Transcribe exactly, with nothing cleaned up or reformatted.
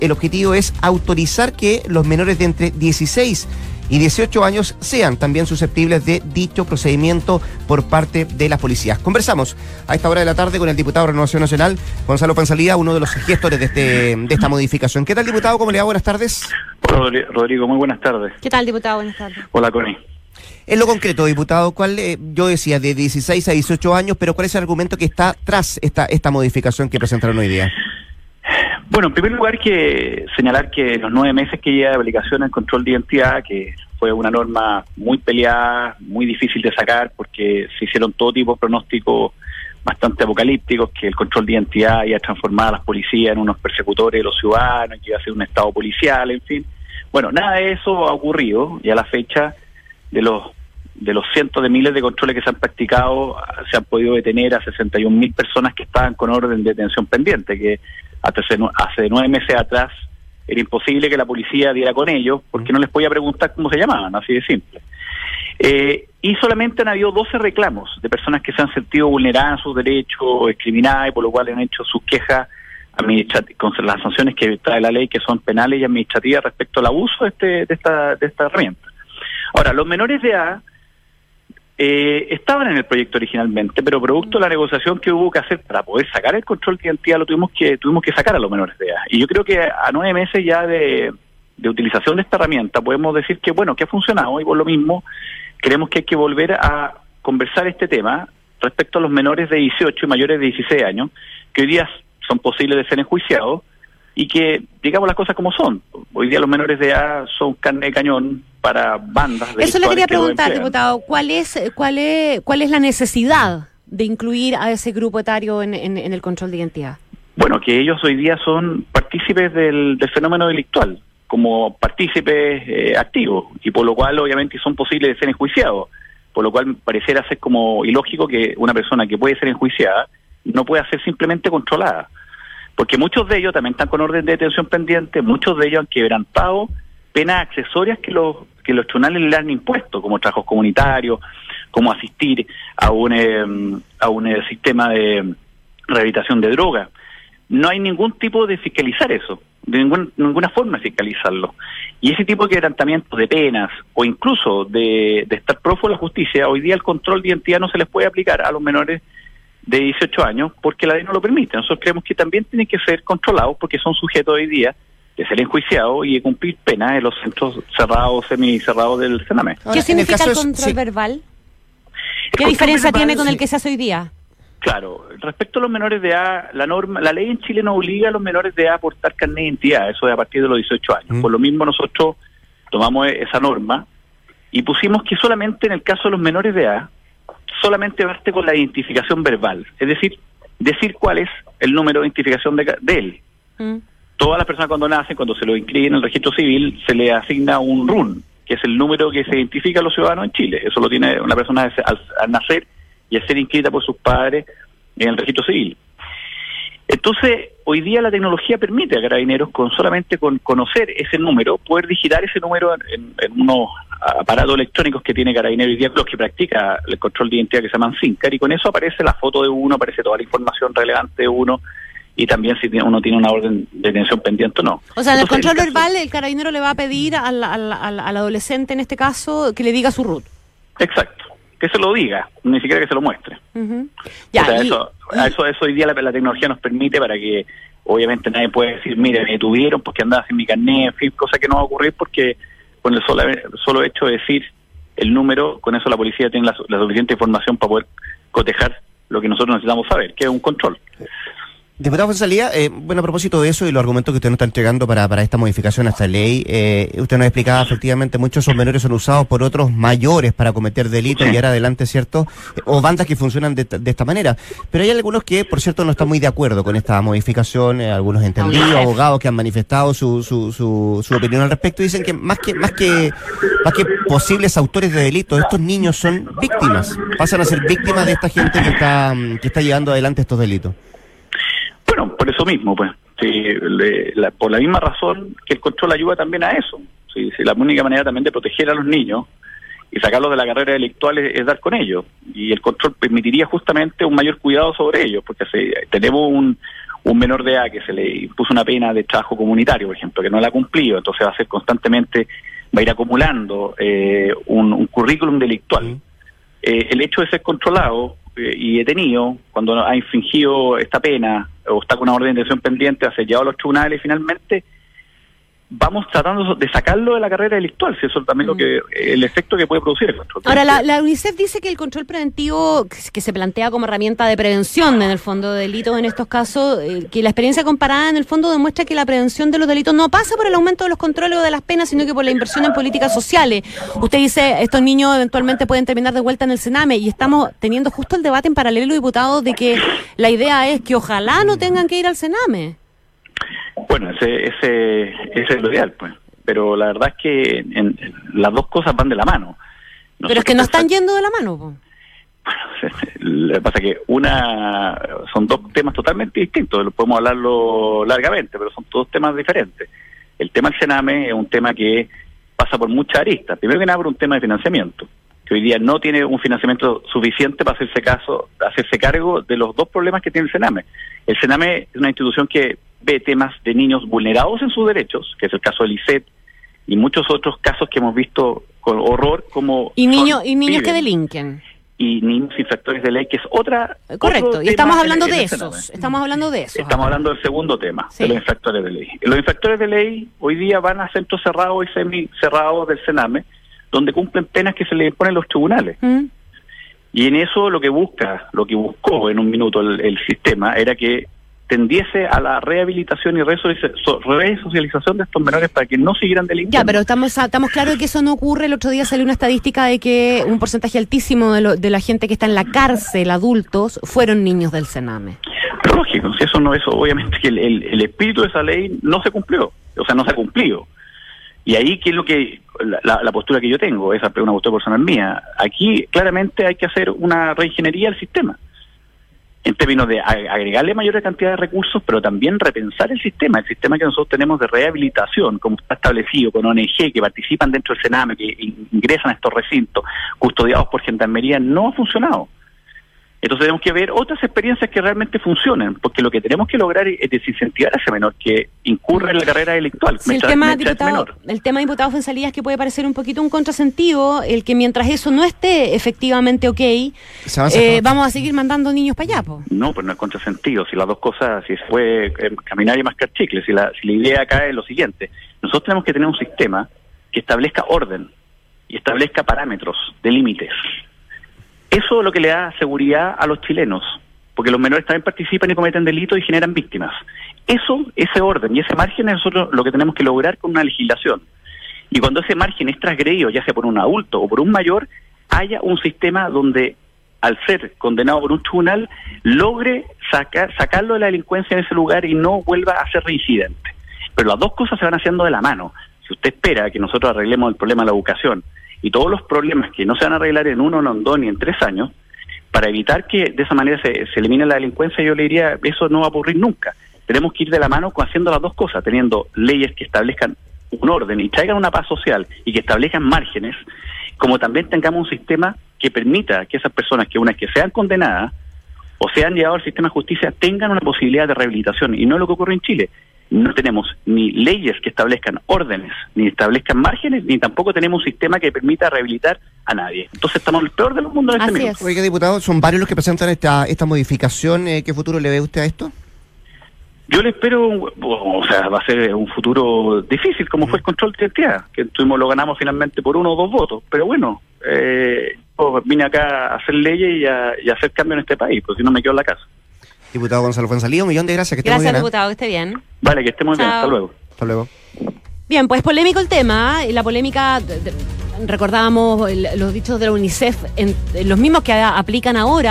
el objetivo es autorizar que los menores de entre dieciséis y dieciocho años sean también susceptibles de dicho procedimiento por parte de las policías. Conversamos a esta hora de la tarde con el diputado de Renovación Nacional, Gonzalo Fuenzalía, uno de los gestores de este de esta modificación. ¿Qué tal, diputado? ¿Cómo le va? Buenas tardes. Hola, Rodrigo, muy buenas tardes. ¿Qué tal, diputado? Buenas tardes. Hola, Connie. En lo concreto, diputado, ¿cuál eh, yo decía de dieciséis a dieciocho años, pero cuál es el argumento que está tras esta, esta modificación que presentaron hoy día? Bueno, en primer lugar que señalar que los nueve meses que lleva de aplicación el control de identidad, que fue una norma muy peleada, muy difícil de sacar, porque se hicieron todo tipo de pronósticos bastante apocalípticos, que el control de identidad iba a transformar a las policías en unos persecutores de los ciudadanos, que iba a ser un estado policial, en fin. Bueno, nada de eso ha ocurrido, y a la fecha de los de los cientos de miles de controles que se han practicado, se han podido detener a sesenta y un mil personas que estaban con orden de detención pendiente, que hasta hace, hace nueve meses atrás era imposible que la policía diera con ellos, porque no les podía preguntar cómo se llamaban, así de simple. Eh, y solamente han habido doce reclamos de personas que se han sentido vulneradas en sus derechos, discriminadas, y por lo cual han hecho sus quejas con las sanciones que trae la ley, que son penales y administrativas respecto al abuso de, este, de, esta, de esta herramienta. Ahora, los menores de edad eh, estaban en el proyecto originalmente, pero producto de la negociación que hubo que hacer para poder sacar el control de identidad, lo tuvimos que tuvimos que sacar a los menores de edad. Y yo creo que a nueve meses ya de, de utilización de esta herramienta podemos decir que, bueno, que ha funcionado, y por lo mismo creemos que hay que volver a conversar este tema respecto a los menores de dieciocho y mayores de dieciséis años, que hoy día son posibles de ser enjuiciados, y que, digamos las cosas como son. Hoy día los menores de edad son carne de cañón para bandas de... Eso le quería preguntar, diputado, ¿cuál es, cuál es, cuál es la necesidad de incluir a ese grupo etario en, en, en el control de identidad? Bueno, que ellos hoy día son partícipes del, del fenómeno delictual, como partícipes eh, activos, y por lo cual obviamente son posibles de ser enjuiciados, por lo cual pareciera ser como ilógico que una persona que puede ser enjuiciada no pueda ser simplemente controlada. Porque muchos de ellos también están con orden de detención pendiente, muchos de ellos han quebrantado penas accesorias que los que los tribunales le han impuesto, como trabajos comunitarios, como asistir a un eh, a un eh, sistema de rehabilitación de drogas. No hay ningún tipo de fiscalizar eso, de ningún, ninguna forma de fiscalizarlo. Y ese tipo de quebrantamientos de penas, o incluso de, de estar prófugo de la justicia, hoy día el control de identidad no se les puede aplicar a los menores de dieciocho años, porque la ley no lo permite. Nosotros creemos que también tienen que ser controlados, porque son sujetos hoy día de ser enjuiciados y de cumplir penas en los centros cerrados, semicerrados del Sename. ¿Qué significa el control sí. verbal? ¿Qué diferencia verbal, tiene con sí. el que se hace hoy día? Claro, respecto a los menores de edad, la norma, la ley en Chile no obliga a los menores de edad a portar carnet de identidad, eso es a partir de los dieciocho años. Mm. Por lo mismo nosotros tomamos esa norma y pusimos que solamente en el caso de los menores de edad, solamente baste con la identificación verbal, es decir, decir cuál es el número de identificación de, de él. Mm. Todas las personas cuando nacen, cuando se lo inscriben en el registro civil, se le asigna un R U N, que es el número que se identifica a los ciudadanos en Chile. Eso lo tiene una persona al, al nacer y al ser inscrita por sus padres en el registro civil. Entonces, hoy día la tecnología permite a Carabineros, con solamente con conocer ese número, poder digitar ese número en, en unos aparatos electrónicos que tiene Carabineros hoy día, los que practica el control de identidad, que se llaman SINCAR, y con eso aparece la foto de uno, aparece toda la información relevante de uno, y también si uno tiene una orden de detención pendiente o no. O sea, en el control el verbal, el Carabinero le va a pedir al, al, al, al adolescente, en este caso, que le diga su R U T. Exacto. Que se lo diga, ni siquiera que se lo muestre. Uh-huh. Ya, o sea, y, eso, y... eso, eso hoy día la, la tecnología nos permite, para que obviamente nadie puede decir, mire, me detuvieron porque andaba sin mi carnet, en fin, cosa que no va a ocurrir, porque con el solo, solo hecho de decir el número, con eso la policía tiene la, la suficiente información para poder cotejar lo que nosotros necesitamos saber, que es un control. Diputado Fuenzalía, eh, bueno, a propósito de eso y los argumentos que usted nos está entregando para, para esta modificación a esta ley, eh, usted nos explicaba efectivamente muchos de esos menores son usados por otros mayores para cometer delitos y ahora adelante, ¿cierto? O bandas que funcionan de, de esta manera. Pero hay algunos que, por cierto, no están muy de acuerdo con esta modificación, eh, algunos entendidos, abogados que han manifestado su, su, su, su opinión al respecto, y dicen que más que, más que, más que posibles autores de delitos, estos niños son víctimas, pasan a ser víctimas de esta gente que está, que está llevando adelante estos delitos. Bueno, por eso mismo, pues, sí, le, la, por la misma razón que el control ayuda también a eso. Sí, sí, la única manera también de proteger a los niños y sacarlos de la carrera delictual es, es dar con ellos. Y el control permitiría justamente un mayor cuidado sobre ellos, porque si tenemos un, un menor de edad que se le impuso una pena de trabajo comunitario, por ejemplo, que no la ha cumplido, entonces va a ser constantemente, va a ir acumulando eh, un, un currículum delictual. Mm. Eh, el hecho de ser controlado eh, y detenido, cuando ha infringido esta pena o está con una orden de detención pendiente, va a ser llevado a los tribunales y finalmente vamos tratando de sacarlo de la carrera delictual, si eso es también mm. lo que el efecto que puede producir el control. Ahora, la, la UNICEF dice que el control preventivo, que, que se plantea como herramienta de prevención en el fondo de delitos en estos casos, eh, que la experiencia comparada en el fondo demuestra que la prevención de los delitos no pasa por el aumento de los controles o de las penas, sino que por la inversión en políticas sociales. Usted dice, estos niños eventualmente pueden terminar de vuelta en el Sename, y estamos teniendo justo el debate en paralelo, diputados, de que la idea es que ojalá no tengan que ir al Sename. Bueno, ese, ese, ese es lo ideal, pues. Pero la verdad es que en, en, las dos cosas van de la mano. Nosotros Pero es que no están yendo de la mano, pues. Bueno, lo que pasa es que una son dos temas totalmente distintos. Podemos hablarlo largamente, pero son todos temas diferentes. El tema del Sename es un tema que pasa por muchas aristas. Primero que nada, por un tema de financiamiento, que hoy día no tiene un financiamiento suficiente para hacerse caso, hacerse cargo de los dos problemas que tiene el Sename. El Sename es una institución que ve temas de niños vulnerados en sus derechos, que es el caso del I C E T, y muchos otros casos que hemos visto con horror, como... Y, niño, y niños que delinquen. Y niños infractores de ley, que es otra... Correcto, y estamos hablando de esos, estamos hablando de esos. Estamos hablando del segundo tema, sí. de los infractores de ley. Los infractores de ley hoy día van a centros cerrados y semicerrados del Sename, donde cumplen penas que se les imponen los tribunales. ¿Mm? Y en eso lo que busca, lo que buscó en un minuto el, el sistema, era que tendiese a la rehabilitación y resocialización de estos menores para que no siguieran delinquiendo. Ya, pero estamos estamos claros de que eso no ocurre. El otro día salió una estadística de que un porcentaje altísimo de, lo, de la gente que está en la cárcel, adultos, fueron niños del Sename. Pero lógico, si eso no es, obviamente que el, el, el espíritu de esa ley no se cumplió, o sea, no se ha cumplido. Y ahí, ¿qué es lo que la, la postura que yo tengo? Esa es una postura personal mía. Aquí claramente hay que hacer una reingeniería al sistema, en términos de agregarle mayor cantidad de recursos, pero también repensar el sistema, el sistema que nosotros tenemos de rehabilitación, como está establecido con O N G, que participan dentro del Sename, que ingresan a estos recintos, custodiados por Gendarmería, no ha funcionado. Entonces tenemos que ver otras experiencias que realmente funcionen, porque lo que tenemos que lograr es desincentivar a ese menor que incurre en la carrera delictual. Sí, mientras, el, tema, diputado, el tema, diputado Fuenzalía, es que puede parecer un poquito un contrasentido, el que mientras eso no esté efectivamente ok, eh, vamos a seguir mandando niños para allá. Po. No, pues no es contrasentido. Si las dos cosas, si se puede eh, caminar y mascar chicles, si la, si la idea acá es lo siguiente, nosotros tenemos que tener un sistema que establezca orden y establezca parámetros de límites. Eso es lo que le da seguridad a los chilenos, porque los menores también participan y cometen delitos y generan víctimas. Eso, ese orden y ese margen es nosotros lo que tenemos que lograr con una legislación. Y cuando ese margen es transgredido, ya sea por un adulto o por un mayor, haya un sistema donde, al ser condenado por un tribunal, logre sacar, sacarlo de la delincuencia en ese lugar y no vuelva a ser reincidente. Pero las dos cosas se van haciendo de la mano. Si usted espera que nosotros arreglemos el problema de la educación y todos los problemas que no se van a arreglar en uno, no en dos, ni en tres años, para evitar que de esa manera se, se elimine la delincuencia, yo le diría, eso no va a ocurrir nunca. Tenemos que ir de la mano haciendo las dos cosas, teniendo leyes que establezcan un orden y traigan una paz social y que establezcan márgenes, como también tengamos un sistema que permita que esas personas, que unas que sean condenadas o sean llevadas al sistema de justicia, tengan una posibilidad de rehabilitación, y no es lo que ocurre en Chile. No tenemos ni leyes que establezcan órdenes, ni establezcan márgenes, ni tampoco tenemos un sistema que permita rehabilitar a nadie. Entonces estamos en el peor de los mundos en este minuto. Oiga, diputado, son varios los que presentan esta esta modificación. Eh, ¿Qué futuro le ve usted a esto? Yo le espero, o sea, va a ser un futuro difícil, como fue el control de identidad, que tuvimos, lo ganamos finalmente por uno o dos votos. Pero bueno, eh, yo vine acá a hacer leyes y a, y a hacer cambios en este país, porque si no me quedo en la casa. Diputado Gonzalo Fuenzalía, un millón de gracias. Que gracias, esté muy bien, diputado, que esté bien. Vale, que esté muy Chao. bien. Hasta luego. Hasta luego. Bien, pues polémico el tema. Y la polémica, recordábamos los dichos de la UNICEF, en, en los mismos que aplican ahora.